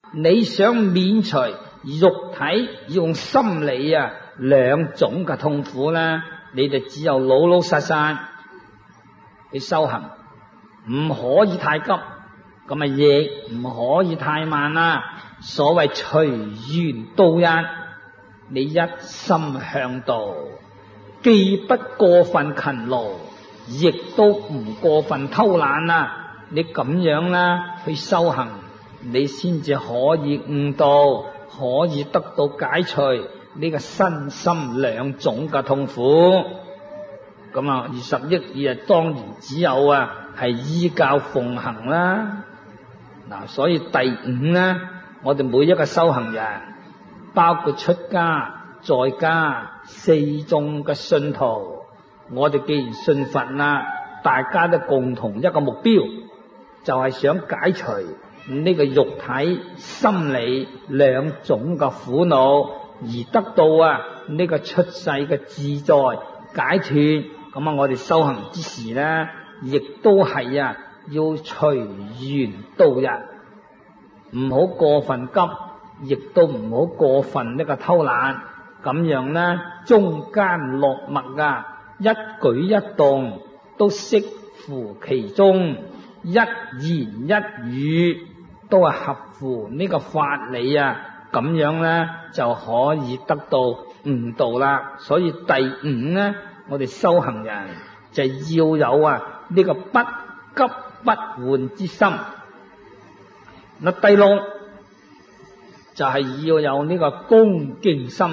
你想免除肉體用心理兩種嘅痛苦咧，你就只有老老實實去修行，唔可以太急，咁亦唔可以太慢啦。所謂隨緣度日，你一心向道，既不過分勤勞，亦都唔過分偷懶啦。你咁樣啦去修行，你先至可以悟道，可以得到解除呢個身心兩種嘅痛苦。咁20億日當然只有係依教奉行啦。嗱，所以第五咧，我哋每一個修行人，包括出家在家四眾嘅信徒，我哋既然信佛啦，大家都共同一個目標，就係想解除呢個肉體心理兩種嘅苦惱，而得到呢個出世嘅自在解脫。咁我哋修行之時咧，亦都係要隨緣度日，唔好過分急，亦都唔好過分呢個偷懶。咁樣咧，中間落墨一舉一動都適乎其中，一言一語都係合乎呢個法理咁樣咧就可以得到悟道啦。所以第五咧，我哋修行人就要有呢個不急不緩之心。第六就係要有呢個恭敬心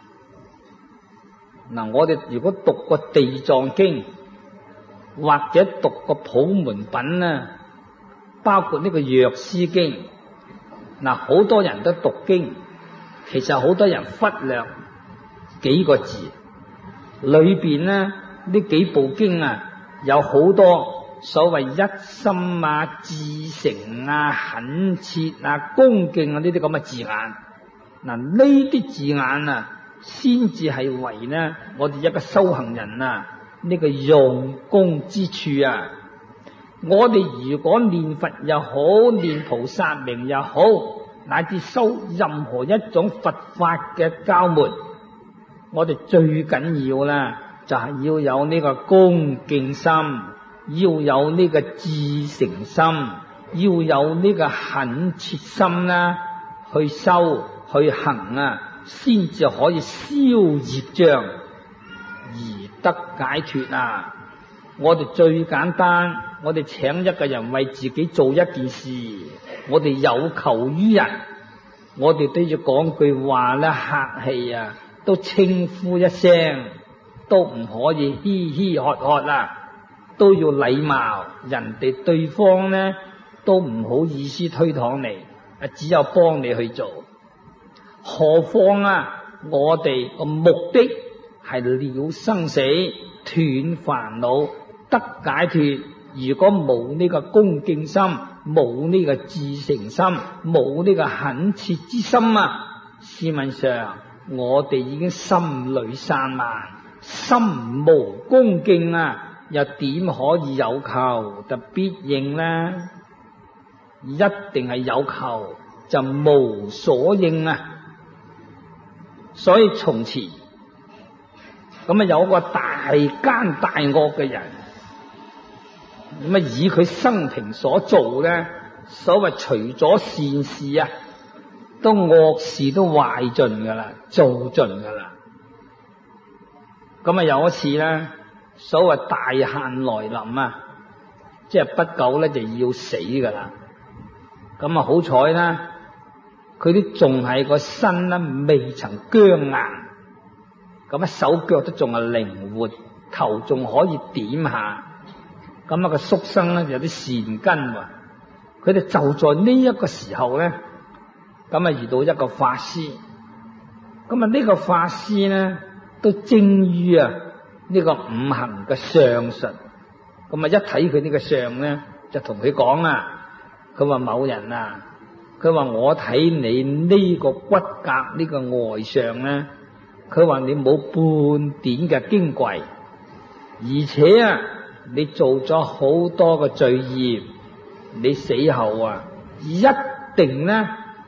我哋如果讀過地藏經或者讀過普門品包括呢個藥師經，好多人都讀經，其實好多人忽略幾個字，裏邊呢幾部經有好多所謂一心至誠懇切恭敬呢啲咁嘅字眼。呢啲字眼先至係為呢我哋一個修行人呢個用功之處我哋如果念佛又好，念菩薩名又好，乃至修任何一種佛法嘅教門，我哋最緊要啦就係要有呢個恭敬心，要有呢個至誠心，要有呢個懇切心去修去行先至可以消業障而得解脫我哋最簡單，我哋請一個人為自己做一件事，我哋有求於人，我哋都要講句話客氣都稱呼一聲，都唔可以嘻嘻喝喝都要禮貌，人哋對方都唔好意思推搪你，只有幫你去做。何況我哋個目的係了生死、斷煩惱、得解脫。如果冇呢個恭敬心，冇呢個至誠心，冇呢個懇切之心試問上我哋已經心裏散漫，心無恭敬又點可以有求就必應呢？一定係有求就無所應所以從前咁有個大奸大惡嘅人，咁以佢生平所做所謂除咗善事都惡事都壞盡噶啦，做盡噶啦。咁有一次所謂大限來臨即係不久就要死噶啦。咁好彩佢都仲係個身未曾僵硬，咁手腳都仲係靈活，頭仲可以點下。咁個宿生有啲善根佢哋就在呢一個時候咁遇到一個法師。咁呢個法師都精於呢個五行嘅相術。咁一睇佢呢個相就同佢講佢話某人佢話我睇你呢個骨骼呢個外相佢話你冇半點嘅矜貴，而且你做咗好多嘅罪業，你死後一定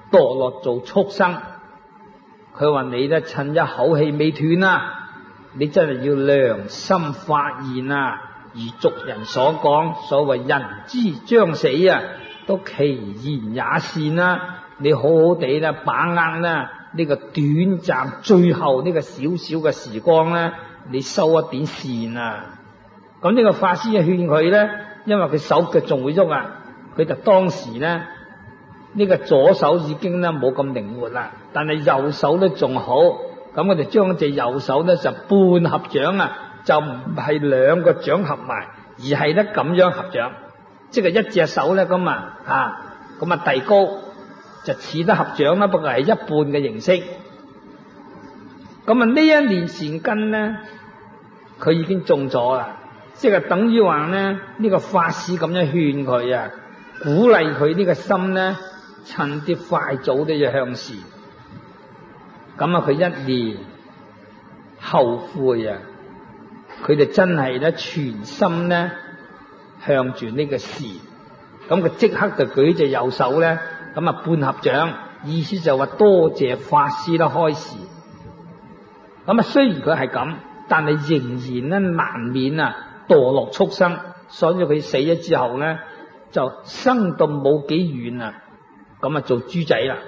墮落做畜生。佢話你咧趁一口氣未斷啊，你真係要良心發現啊！如俗人所講，所謂人之將死啊，都其言也善啊！你好好地咧把握啦呢個短暫最後呢個少少嘅時光咧，你收一點善啊！咁呢個法師就勸佢咧，因為佢手腳仲會喐啊，佢就當時咧呢個左手已經咧冇咁靈活啦，但係右手咧仲好，咁我哋將隻右手咧就半合掌啊，就唔係兩個掌合埋，而係咧咁樣合掌，即係一隻手咧咁咁遞高，就似得合掌啦，不過係一半嘅形式。咁呢一念善根咧，佢已經中咗啦，即係等於話咧呢個法師咁樣勸佢啊，鼓勵佢呢個心咧，趁啲快早都要向善。咁佢一念後悔啊，佢就真係咧全心咧向住呢個善，咁佢即刻就舉隻右手咧，半合掌，意思就話多謝法師啦開示。雖然佢係咁，但係仍然咧難免墮落畜生，所以佢死咗之後咧就生到冇幾遠啊，做豬仔啦。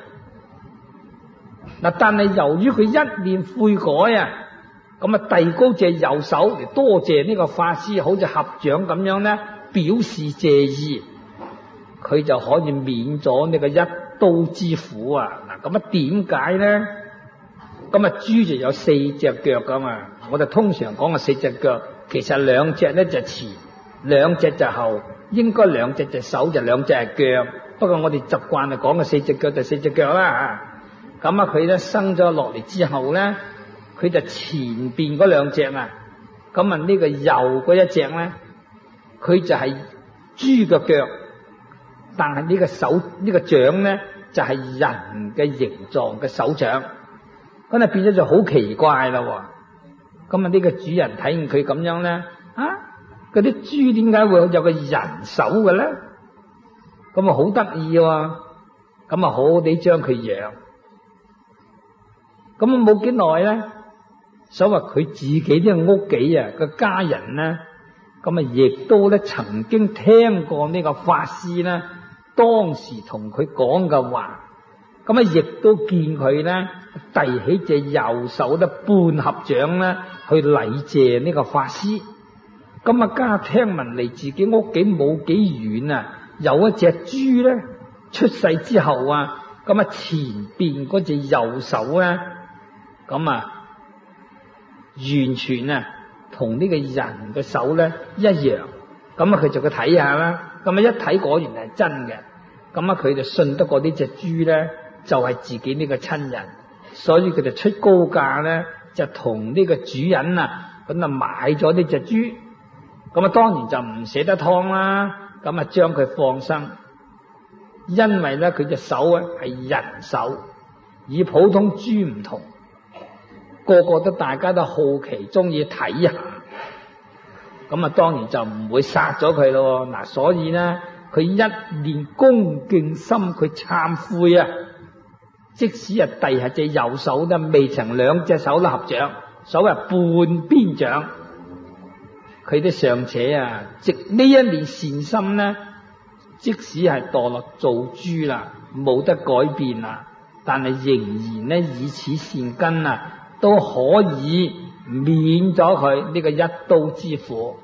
但係由於佢一念悔改啊，遞高隻右手嚟多謝呢個法師，好似合掌咁樣咧，表示謝意，佢就可以免咗呢個一刀之苦啊！點解咧？豬就有四隻腳噶嘛，我哋通常講嘅四隻腳，其實兩隻咧就前，兩隻就後，應該兩隻隻手，就兩隻係腳。不過我哋習慣係講嘅四隻腳就四隻腳啦。佢咧生咗落嚟之後咧，佢就前邊嗰兩隻呢個右嗰一隻咧，佢就係豬嘅腳，但係呢個手呢個掌咧就係人嘅形狀嘅手掌，咁變咗就好奇怪啦。呢個主人睇見佢咁樣咧，嗰啲豬點解會有個人手嘅咧？好得意喎，好好地將佢養。冇幾耐咧，所謂佢自己啲屋企個家人咧，亦都咧曾經聽過呢個法師咧當時同佢講嘅話，亦都見佢咧遞起隻右手咧半合掌咧去禮謝呢個法師。家聽聞離自己屋企冇幾遠啊，有一隻豬咧出世之後前邊嗰隻右手咧完全同呢個人嘅手咧一樣。佢就去睇下啦，一睇果然係真嘅。佢就信得過呢隻豬咧就係自己呢個親人，所以佢就出高價咧就同呢個主人買咗呢隻豬。當然就唔捨得劏啦，將佢放生，因為咧佢隻手係人手，與普通豬唔同，個個都大家都好奇，中意睇下，當然就唔會殺咗佢咯。所以咧佢一念恭敬心，佢懺悔啊，即使遞下隻右手都未曾兩隻手都合掌，所謂半邊掌。佢都尚且藉呢一念善心咧，即使係墮落做豬啦，冇得改變啦，但係仍然咧以此善根都可以免咗佢呢個一刀之苦。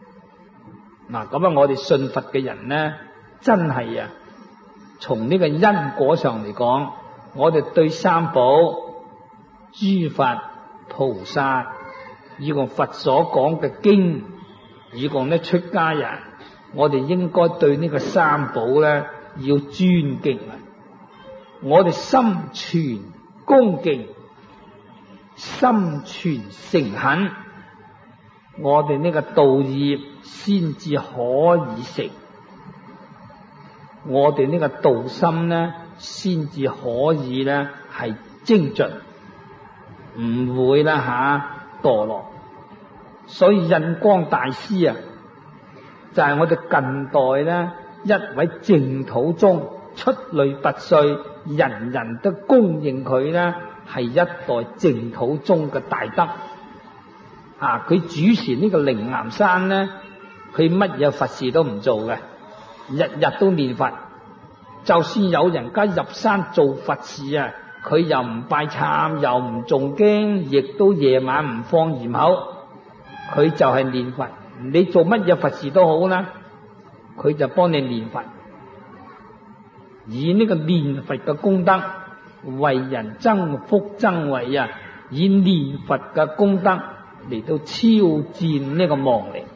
我哋信佛嘅人咧，真係從呢個因果上嚟講，我哋對三寶、諸佛、菩薩，以及佛所講嘅經，以及咧出家人，我哋應該對呢個三寶咧要尊敬啊！我哋心存恭敬，心存誠懇，我哋呢個道業先至可以成，我哋呢個道心咧先至可以咧係精進，唔會啦墮落。所以印光大師就係我哋近代咧一位淨土宗出類拔萃、 人人都公認佢呢係一代淨土宗嘅大德。佢主持呢個靈岩山呢，佢乜嘢佛事都唔做嘅，日日都念佛。就算有人家入山做佛事啊，佢又唔拜懺，又唔誦經，亦都夜晚唔放焰口，佢就係念佛。你做乜嘢佛事都好啦，佢就幫你念佛，以呢個念佛嘅功德為人增福增慧啊！以念佛嘅功德嚟到超薦呢個亡靈。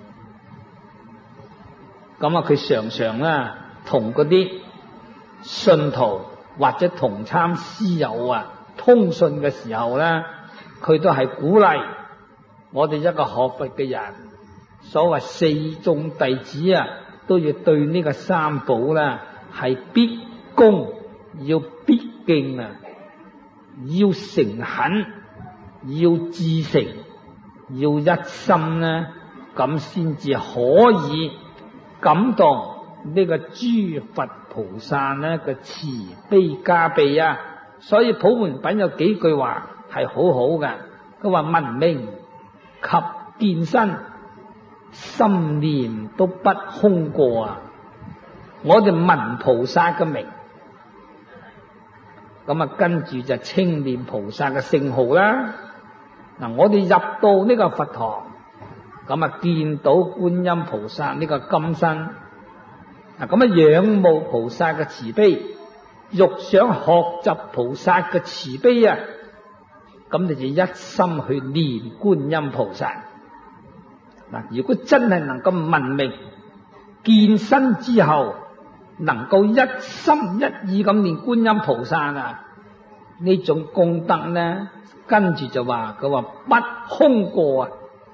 咁佢常常同嗰啲信徒或者同參師友通訊嘅時候咧，佢都係鼓勵我哋一個學佛嘅人，所謂四眾弟子都要對呢個三寶係必恭，要必敬要誠懇，要至誠，要一心咁先至可以感動呢個諸佛菩薩嘅慈悲加被所以普門品有幾句話係好好嘅，佢話聞名及見身，心念都不空過我哋聞菩薩嘅名，跟住就稱念菩薩嘅聖號啦。我哋入到呢個佛堂，見到觀音菩薩呢個金身，仰慕菩薩嘅慈悲，欲想學習菩薩嘅慈悲咁你就一心去念觀音菩薩。如果真係能夠聞名見身之後，能夠一心一意咁念觀音菩薩呢種功德跟住就話佢話不空過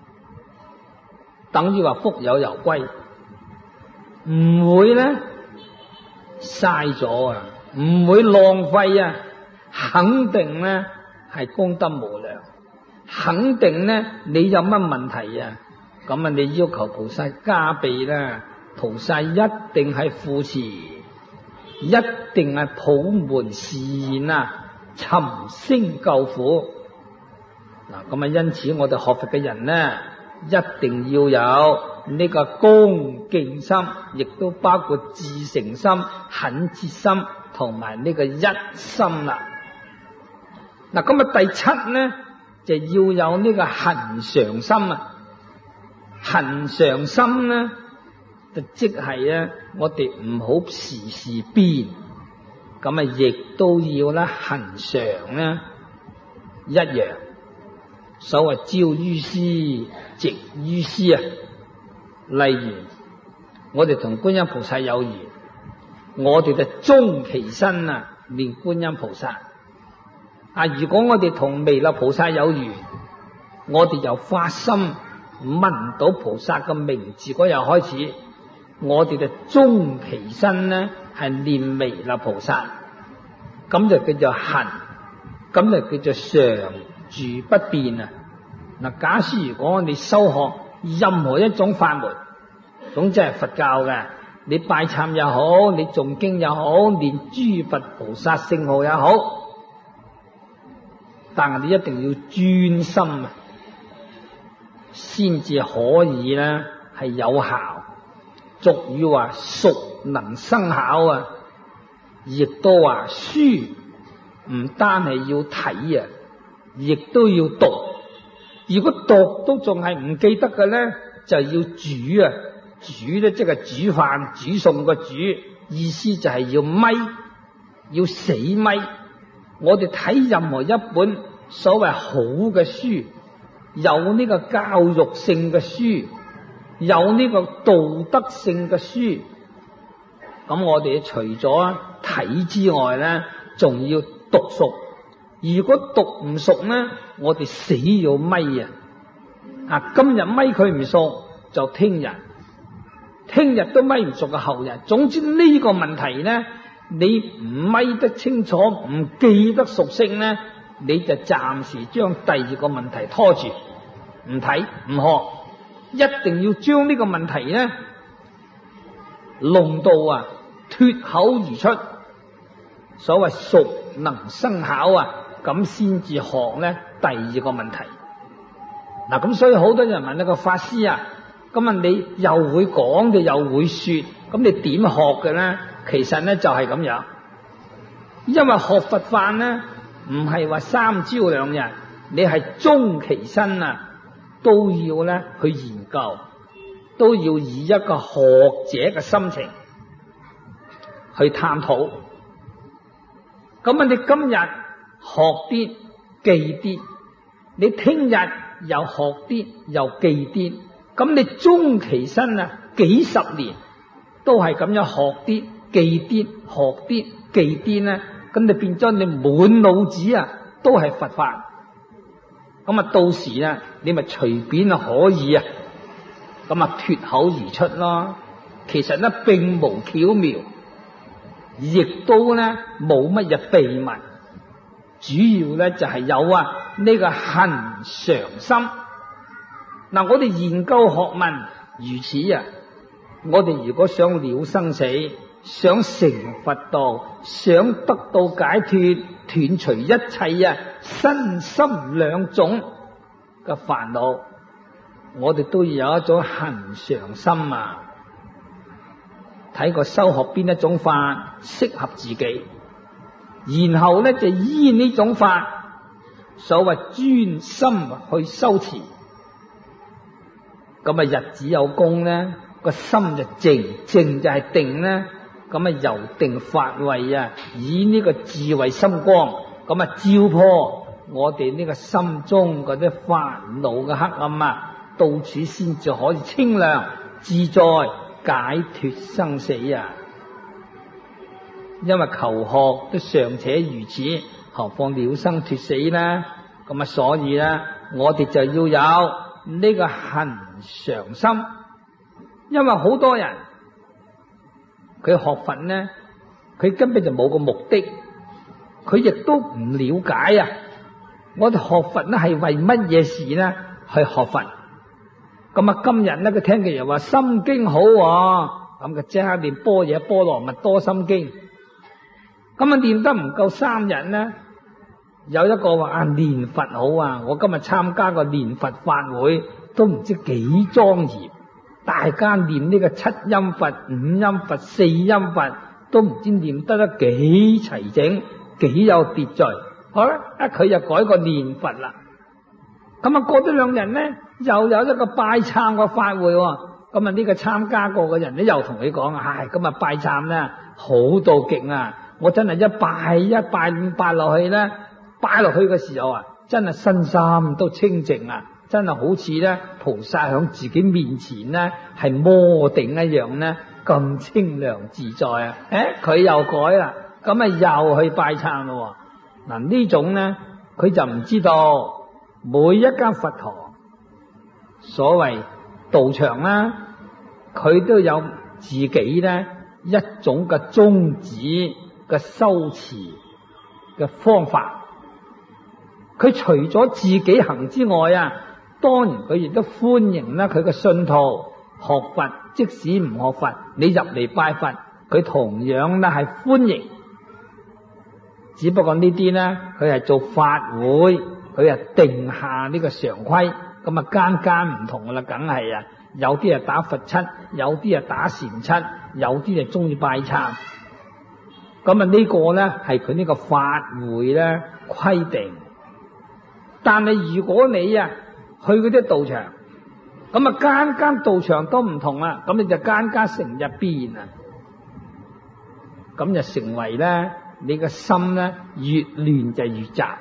等於話福有攸歸，唔會嘥咗唔會浪費肯定係功德無量，肯定你有乜問題咁你要求菩薩加被菩薩一定係扶持，一定係普門示現尋聲救苦。因此我哋學佛嘅人一定要有呢個恭敬心，亦都包括至誠心、懇切心同埋呢個一心啦。第七就要有呢個恆常心恆常心就即係我哋唔好時時變，亦都要恆常一樣。所謂朝於斯，夕於斯例如我哋同觀音菩薩有緣，我哋就終其身念觀音菩薩。如果我哋同彌勒菩薩有緣，我哋由發心聞到菩薩嘅名字嗰日開始，我哋就終其身係念彌勒菩薩，咁就叫做恆，咁就叫做常住不變假使如果你修學任何一種法門，總之係佛教嘅，你拜懺也好，你誦經也好，念諸佛菩薩聖號也好，但係你一定要專心先至可以係有效。俗語話熟能生巧亦都話書唔單係要睇亦都要讀。如果讀都仲係唔記得嘅就要煮煮即係煮飯煮餸個煮，意思就係要咪，要死咪。我哋睇任何一本所謂好嘅書，有呢個教育性嘅書，有呢個道德性嘅書，咁我哋除咗睇之外仲要讀熟。如果讀唔熟我哋死要咪今日咪佢唔熟，就聽日都咪唔熟嘅後日。總之呢個問題你唔咪得清楚，唔記得熟悉你就暫時將第二個問題拖住，唔睇唔學，一定要將呢個問題弄到脫口而出。 所謂熟能生巧啊，咁先至學咧第二個問題。嗱，咁所以好多人問呢個法師啊，咁啊你又會講嘅又會說，咁你點學嘅咧？其實咧就係咁樣，因為學佛法咧唔係話3朝2日，你係終其身啊都要咧去研究，都要以一個學者嘅心情去探討。咁啊，你今日學啲記啲，你聽日又學啲又記啲，咁你終其身啊幾十年都係咁樣學啲記啲學啲記啲咧，咁你變咗你滿腦子啊都係佛法，咁啊到時啊你咪隨便啊可以啊咁啊脫口而出咯。其實咧並無巧妙，亦都咧冇乜嘢秘密，主要咧就係有呢個恒常心。嗱，我哋研究學問如此啊，我哋如果想了生死，想成佛道，想得到解脫，斷除一切身心兩種嘅煩惱，我哋都要有一種恒常心啊。睇個修學邊一種法適合自己，然後咧就依呢種法，所謂專心去修持，咁啊日子有功咧，個心就靜，靜就係定咧，咁啊由定發慧啊，以呢個智慧心光，咁啊照破我哋呢個心中嗰啲煩惱嘅黑暗啊，到處先至可以清涼自在解脫生死啊！因為求學都尚且如此，何況了生脫死呢？咁啊，所以咧，我哋就要有呢個恒常心。因為好多人佢學佛呢，佢根本就冇個目的，佢亦都唔了解啊！我哋學佛呢係為乜嘢事呢？去學佛。咁啊，今日咧佢聽嘅人話心經好，咁佢即刻念般若波羅蜜多心經。咁啊，念得唔夠3日咧，有一個話念佛好啊！我今日參加個念佛法會，都唔知幾莊嚴，大家念呢個7音佛、5音佛、4音佛，都唔知念得幾齊整，幾有秩序。好啦，佢就改個念佛啦。咁啊，過咗2日咧，又有一個拜懺個法會，咁啊呢個參加過嘅人咧，又同佢講，今日拜懺咧好到極啊！我真係一拜落去咧，拜落去嘅時候啊，真係身心都清淨啊，真係好似咧菩薩響自己面前咧係摩定一樣咧，咁清涼自在啊！佢又改啦，咁啊又去拜懺咯。嗱，呢種咧，佢就唔知道。每一間佛堂，所謂道場啦，佢都有自己咧一種嘅宗旨嘅修持嘅方法。佢除咗自己行之外啊，當然佢亦都歡迎啦佢嘅信徒學佛。即使唔學佛，你入嚟拜佛，佢同樣咧係歡迎。只不過呢啲咧，佢係做法會。佢係定下呢個常規，咁啊間唔同噶啦，梗係啊，有啲係打佛七，有啲係打禪七，有啲係中意拜懺。咁啊呢個咧係佢呢個法會咧規定。但係如果你啊去嗰啲道場，咁啊間道場都唔同啦，咁你就間成一邊啊，咁就成為咧你個心咧越亂就越雜。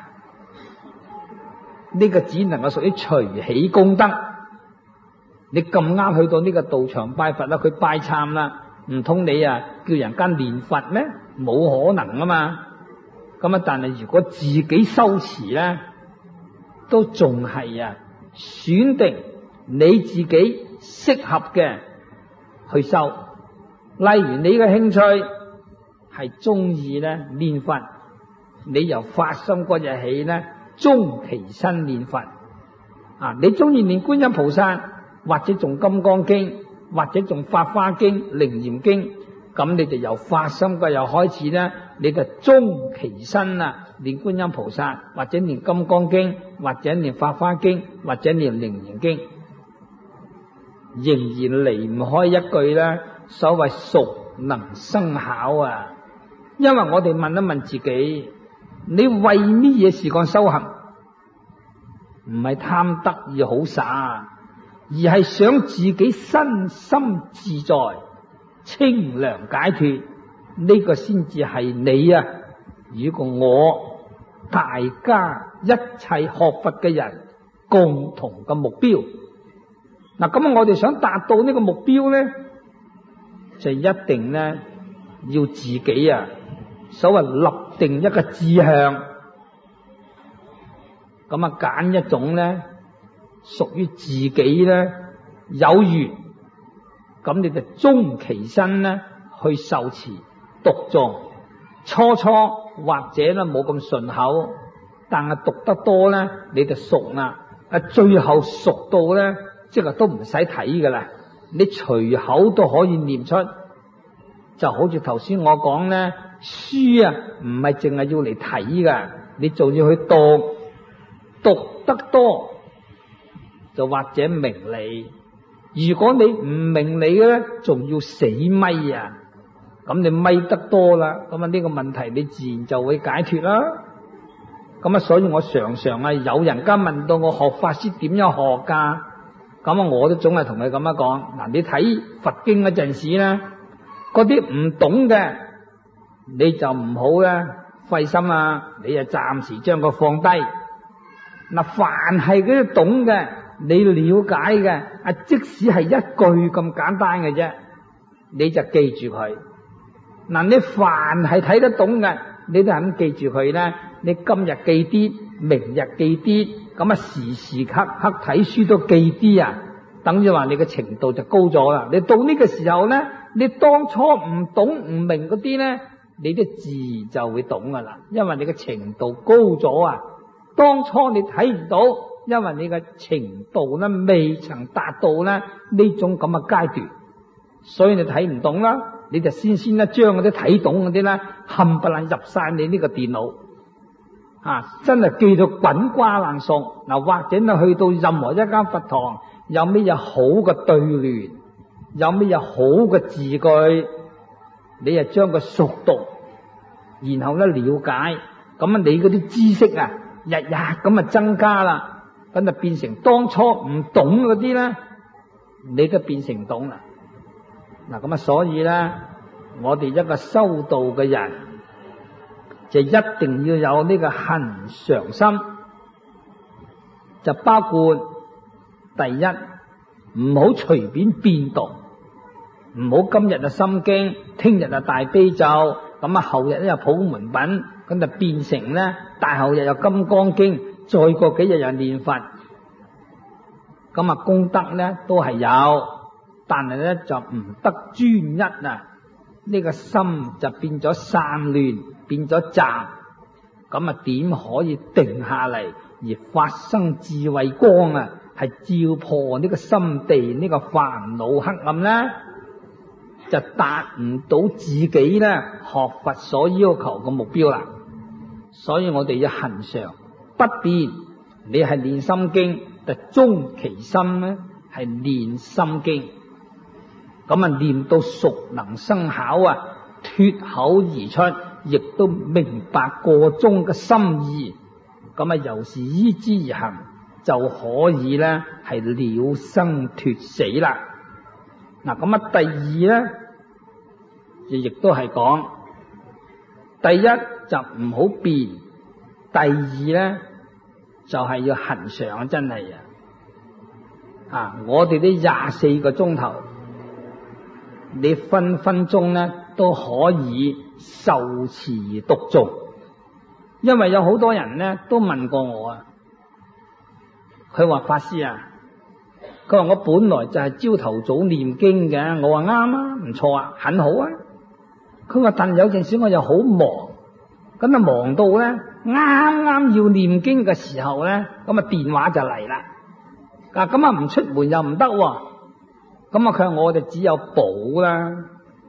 呢個只能夠屬於隨喜功德。你咁啱去到呢個道場拜佛啦，佢拜懺啦，唔通你啊叫人家念佛咩？冇可能啊嘛。咁啊，但係如果自己修持咧，都仲係啊選定你自己適合嘅去修。例如你嘅興趣係中意咧念佛，你由發心嗰日起咧，終其身念佛啊！你中意念觀音菩薩，或者誦金剛經，或者誦法華經、楞嚴經， 咁你就由發心嘅又開始咧，你就終其身啦，念觀音菩薩，或者念金剛經，或者念法華經，或者念楞嚴經，仍然離唔開一句咧，所謂熟能生巧啊。因為我哋問一問自己，你為乜嘢事幹修行？唔係貪得意好耍，而係想自己身心自在、清涼解脫，呢個先至係你啊！如果我大家一切學佛嘅人共同嘅目標，嗱，咁我哋想達到呢個目標咧，就一定咧要自己啊，所謂立定一個志向，咁啊揀一種咧屬於自己咧有緣，咁你就終其身咧去受持讀誦，初初或者咧冇咁順口，但係讀得多咧你就熟啦，最後熟到咧即係都唔使睇噶啦，你隨口都可以念出。就好似頭先我講咧，書啊唔係淨係要嚟睇噶，你仲要去讀，讀得多就或者明理。如果你唔明理嘅咧，仲要死咪啊！咁你咪得多啦，咁啊呢個問題你自然就會解脫啦。咁啊，所以我常常啊，有人家問到我學法師點樣學噶，咁啊我都總係同佢咁樣講。嗱，你睇佛經嗰陣時咧，嗰啲唔懂嘅你就唔好咧費心啦，你就暫時將佢放低。嗱，凡係嗰啲懂嘅，你了解嘅，即使係一句咁簡單嘅啫，你就記住佢。嗱，你凡係睇得懂嘅，你都肯記住佢咧。你今日記啲，明日記啲，咁啊時時刻刻睇書都記啲啊，等於話你嘅程度就高咗啦。你到呢個時候咧，你當初唔懂唔明嗰啲咧，你都自然就會懂噶啦，因為你嘅程度高咗啊。當初你睇唔到，因為你嘅程度咧未曾達到咧呢種咁嘅階段，所以你睇唔懂啦。你就先咧將嗰啲睇懂嗰啲咧冚唪唥入晒你呢個電腦真係記到滾瓜爛熟。嗱，或者你去到任何一間佛堂，有咩嘢好嘅對聯，有咩嘢好嘅字句，你就將佢熟讀，然後咧了解，咁啊你嗰啲知識啊日日咁啊增加啦，咁就變成當初唔懂嗰啲咧，你都變成懂啦。嗱，咁啊所以咧，我哋一個修道嘅人就一定要有呢個恆常心，就包括第一，唔好隨便變動，唔好今日啊心經，聽日啊大悲咒，咁啊後日咧又普門品，咁就變成咧大後日有金剛經，再過幾日又念佛，咁啊功德咧都係有，但係咧就唔得專一啊，呢個心就變咗散亂，變咗雜，咁啊點可以定下嚟而發生智慧光啊？係照破呢個心地呢個煩惱黑暗咧，就達唔到自己咧學佛所要求嘅目標啦。所以我哋要恆常不變，你係練心經，就終其心咧係練心經，咁啊念到熟能生巧啊，脫口而出，亦都明白個中嘅心意，咁啊由是依之而行，就可以咧係了生脫死啦。嗱，咁啊第二咧，亦都係講，第一就唔好變，第二咧就係要恆常，真係我哋啲24個鐘頭，你分分鐘咧都可以受持讀誦。因為有好多人咧都問過我啊，佢話法師啊，佢話我本來就係朝頭早念經嘅，我話啱啊，唔錯啊，很好啊。佢話但有陣時我又好忙，咁啊忙到咧啱啱要念經嘅時候咧，咁啊電話就嚟啦，咁啊唔出門又唔得，咁啊佢話我哋只有補啦，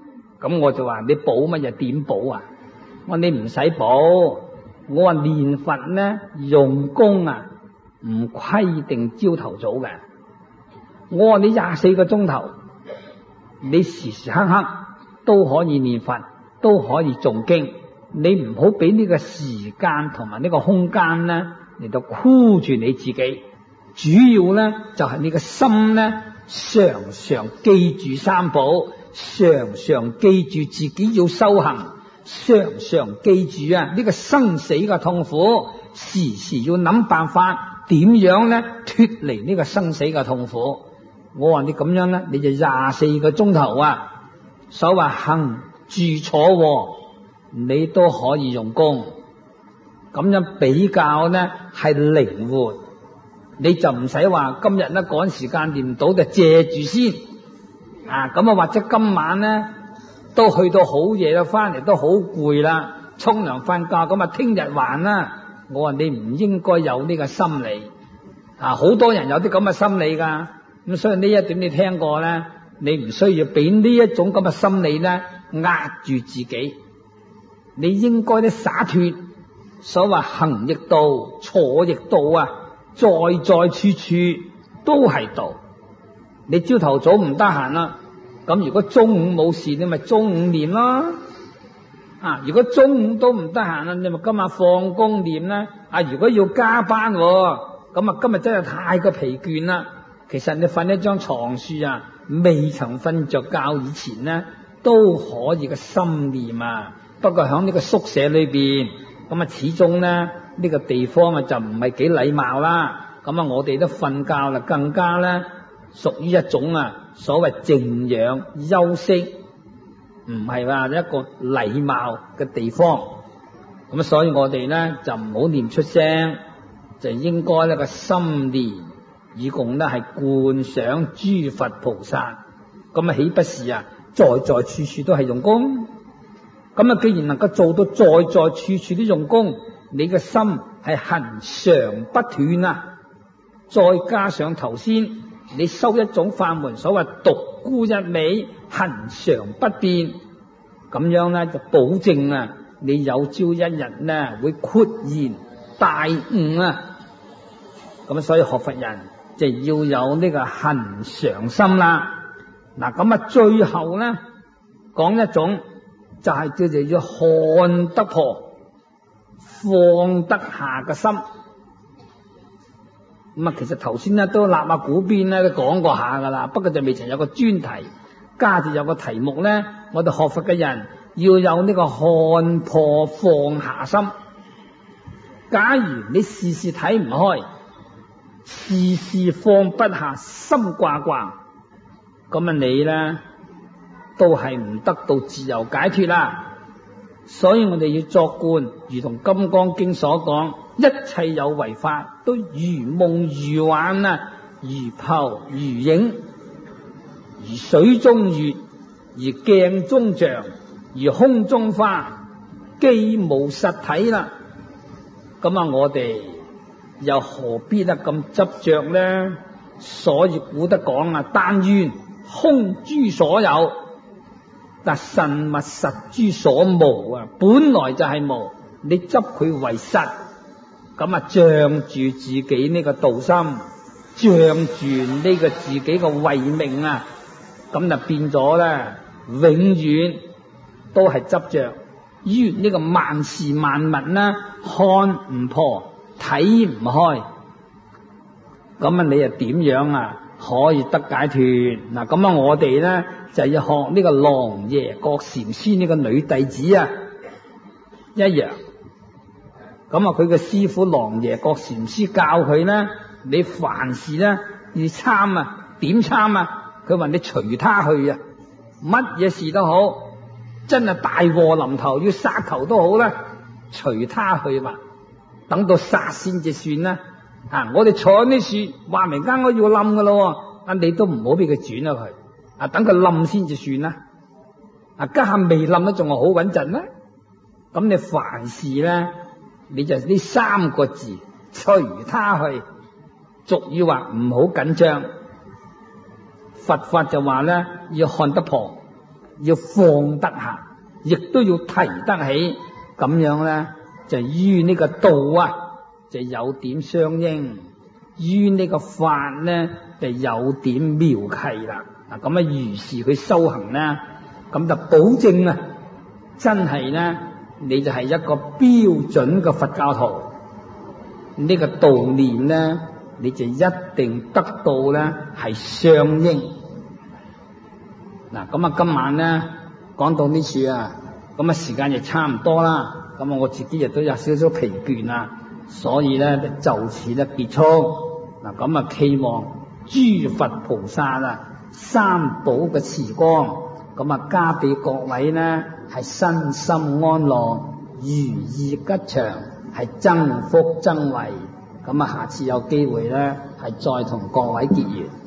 咁我就話你補乜嘢？點補啊？我話你唔使補。我話念佛呢用功啊，唔規定朝頭早嘅。我話你24個鐘頭，你時時刻刻都可以念佛，都可以誦經。你唔好俾呢個時間同埋呢個空間呢嚟到箍住你自己。主要呢就係你個心呢常常記住三寶，常常記住自己要修行，常常記住啊呢個生死嘅痛苦，時時要諗辦法點樣呢脫離呢個生死嘅痛苦。我話你咁樣呢，你就24個鐘頭啊，所謂行住坐你都可以用功，咁樣比較呢係靈活。你就唔使話今日呢趕時間念唔到就借住先啊，咁啊或者今晚呢都去到好夜啦，翻嚟都好攰啦，沖涼瞓覺，咁啊聽日還啦。我話你唔應該有呢個心理啊，好多人有啲咁嘅心理噶，咁所以呢一點你聽過呢，你唔需要俾呢一種咁嘅心理呢壓住自己，你應該咧灑脫。所謂行亦道，坐亦道啊，在在處處都係道。你朝頭早唔得閒啦，咁如果中午冇事，你咪中午念咯。啊，如果中午都唔得閒啦，你咪今日放工念啦。啊，如果要加班，咁啊今日真係太過疲倦啦。其實你瞓一張床書啊，未曾瞓着覺以前呢，都可以個心念啊。不過喺呢個宿舍裏邊，咁啊始終呢呢個地方啊就唔係幾禮貌啦。咁啊我哋都瞓覺啦，更加咧屬於一種啊所謂靜養休息，唔係話一個禮貌嘅地方。咁所以我哋咧就唔好念出聲，就應該呢個心念，以共咧係觀想諸佛菩薩。咁啊豈不是啊在在處處都係用功？咁啊既然能夠做到在在處處都用功，你嘅心係恆常不斷啊。再加上頭先你修一種法門，所謂獨孤一味，恆常不變，咁樣咧就保證啊你有朝一日咧會豁然大悟啊。咁所以學佛人就要有呢個恆常心啦。嗱，咁啊最後咧講一種就係叫做要看得破放得下嘅心。咁啊，其實頭先咧都立下鼓邊咧都講過下噶啦，不過就未曾有個專題，加住有個題目咧，我哋學佛嘅人要有呢個看破放下心。假如你事事睇唔開，事事放不下，心掛掛，咁啊你咧都係唔得到自由解脫啦。所以我哋要作觀，如同《金剛經》所講，一切有為法都如夢如幻啊，如泡如影，如水中月，如鏡中像，如空中花，既無實體啦。咁啊我哋又何必得咁執着呢？所以古德講啊，但願空諸所有，但實物實諸所無啊，本來就係無，你執佢為實，咁啊仗住自己呢個道心，仗住呢個自己嘅慧命啊，咁就變咗咧，永遠都係執着於呢個萬事萬物呢，看唔破，睇唔開，咁啊你又點樣啊可以得解脫？嗱，咁啊我哋咧就要學呢個狼爺覺禪師呢個女弟子啊一樣。咁啊佢嘅師父狼爺覺禪師教佢咧，你凡事咧要參啊，點參啊？佢話你隨他去啊，乜嘢事都好，真係大禍臨頭要殺頭都好啦，隨他去吧，等到殺先至算啦。啊，我哋坐喺啲樹，話明間屋要冧噶咯，啊你都唔好俾佢轉咗佢，啊等佢冧先至算啦。啊家下未冧都仲係好穩陣啦。咁你凡事咧，你就呢三個字，隨他去。俗語話唔好緊張，佛法就話咧要看得破。 要放得下，亦都要提得起，咁樣咧就於呢個道啊就有點相應，於呢個法咧就有點妙契啦。嗱咁啊，如是佢修行咧，咁就保證啊，真係咧你就係一個標準嘅佛教徒，呢個道念咧你就一定得到咧係相應。嗱咁啊，今晚咧講到呢處啊，咁啊時間亦差唔多啦，咁啊我自己亦都有少少疲倦啦，所以咧就此咧結束。嗱咁啊，期望諸佛菩薩啊三寶嘅慈光，咁啊加俾各位呢係身心安樂，如意吉祥，係增福增慧。咁啊下次有機會咧係再同各位結緣。